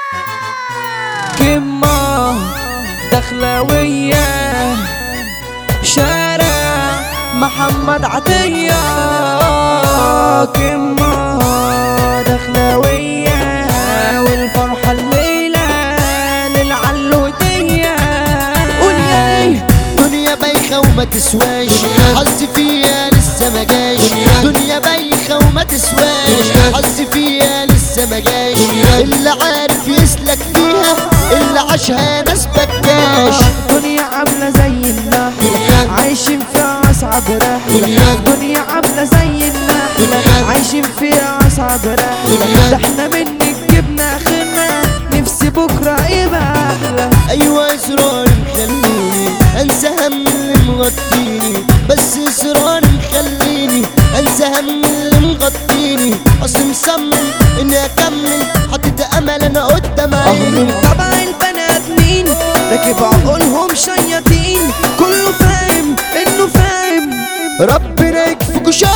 كمة دخلاوية شارع محمد عطية. كمة دخلاوية والفرحة الليلة للعلودية. قول ياي دنيا بايخة وما تسواش، حظي فيها لسه ما جاش. دنيا بايخة وما تسواش، حظي فيها لسه ما جاش. اللي عارف يسلك فيها، اللي عاشها ناس بكاش. دنيا عاملة زي النحلة عايشين فيها أصعب رحلة. دنيا عاملة زي النحلة عايشين فيها أصعب رحلة. ده احنا منك جبنا آخرنا، نفسي بكرة يبقى أحلى. أيوة إصرار مخليني أنسى هم اللي مغطيني، بس إصرار مخليني أنسى هم اللي مغطيني. أصل مصمم إني أكمل، حطيت أمل أنا قدام عيني. من طبع البني آدمين راكب عقولهم شياطين، كله فاهم إنه فاهم. ربنا يكفيكوا شر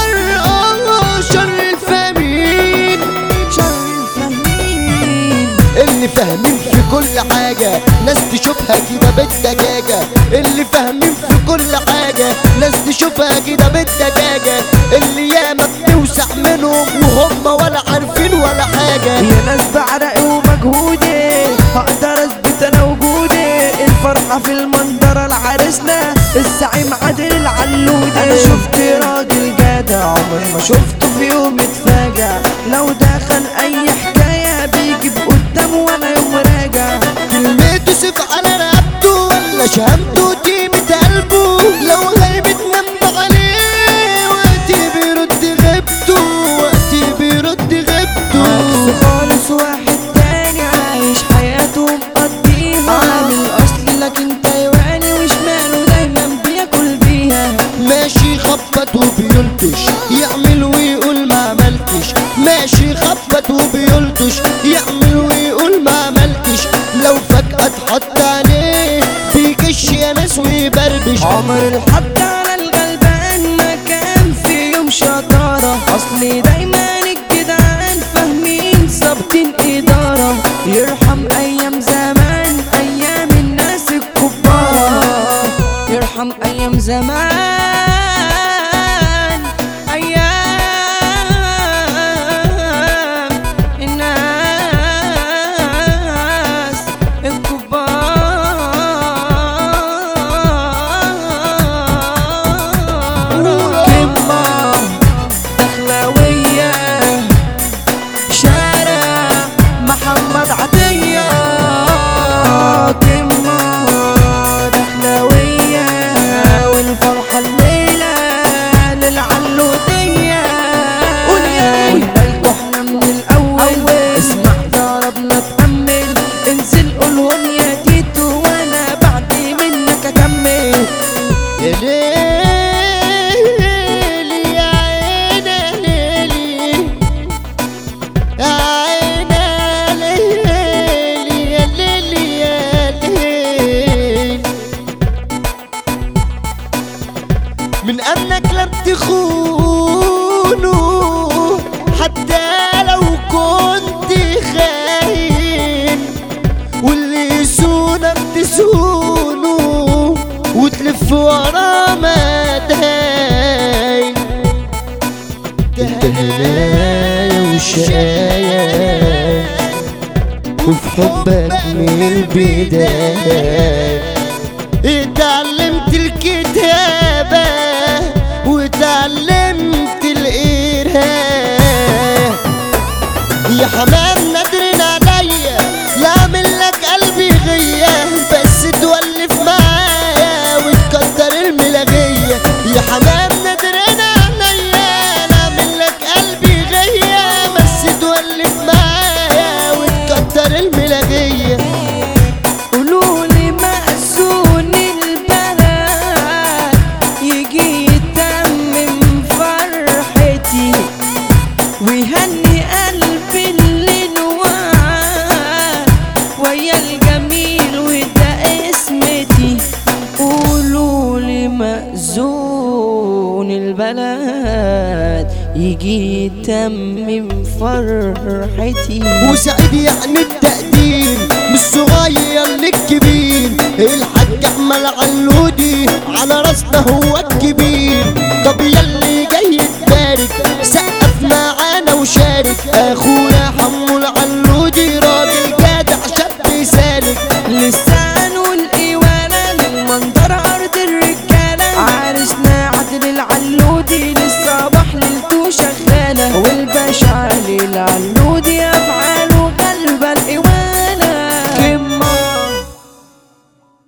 شر الفاهمين. شر الفاهمين اللي فاهمين في كل حاجة ناس تشوفها كده بالدجاجة. اللي فاهمين في كل حاجة ناس تشوفها كده بالدجاجة. اللي ياما بتوسع منهم وهم ولا عارفين ولا حاجة. يا ناس بعرقي ومجهودي هقدر اثبت انا وجودي. الفرحة في المنظرة لعريسنا الزعيم عادل العلودي. انا شفت راجل جدع عمري ما شفته في يوم اتفاجع. لو دخل اي حكاية بيجي بقدامه وانا يوم راجع. كلمته سيف على رقبته ولا شهامته طيبة قلبه. لو غايب تنام عليه وقتي بيرد غيبته، وقتي بيرد غيبته. عكس خالص واحد تاني عايش حياته مقضيها. عامل اصل لكن تايواني وشماله دايما بياكل بيها. ماشي خبط وبيلطش يعمل ويقول ما عملتش. ماشي خبط وبيلطش يعمل ويقول ما عملتش. لو فجأة اتحط عليه بيكش يا ناس ويبربش. عمر الحد على الغلبان ما كان في يوم شطارة. اصلي دايما الجدعان فاهمين ظابطين ادارة. يرحم ايام زمان ايام الناس الكبار. يرحم ايام زمان ايام الناس الكبار. كمة دخلاوية شارع محمد عطية. كمة دخلاوية والفرحة الليلة للعلودية. قلنا لكوا احنا من الأول اسمع ضربنا تأمل. انزل قولهم يا تيتو وانا بعد منك اكمل. يا ليلي يا عيني ليلي يا عيني ليلي يا ليلي يا ليلي. من أمنك لم تخونه حتى لو كنت خاين. واللي يسونك تسونه وتلف ورا ما تهين. انت هنايا وشقايا وفي حبك من البداية. اتعلمت الكتابة واتعلمت القراية. يا حمام نادرين عليا لا اعمل لك قلبي غية، بس تولف معايا وتكتر الملاغية. يا حمام نادرين عليا لا اعمل لك قلبي غية، بس تولف معايا وتكتر الملاغية. قولولي مأذون البلد يجي يتمم فرحتي ويهني قلبي اللي نوعد ويا الجميل وده اسمتي. قولولي مأذون البلد يجي يتمم فرحتي. وسعيد يعني التقدير الحاج احمد علودي على راسنا هو الكبير. طب ياللي جاي تبارك سقف معانا وشارك، اخونا حمو العلودي راجل جدع شاب سالك. لسه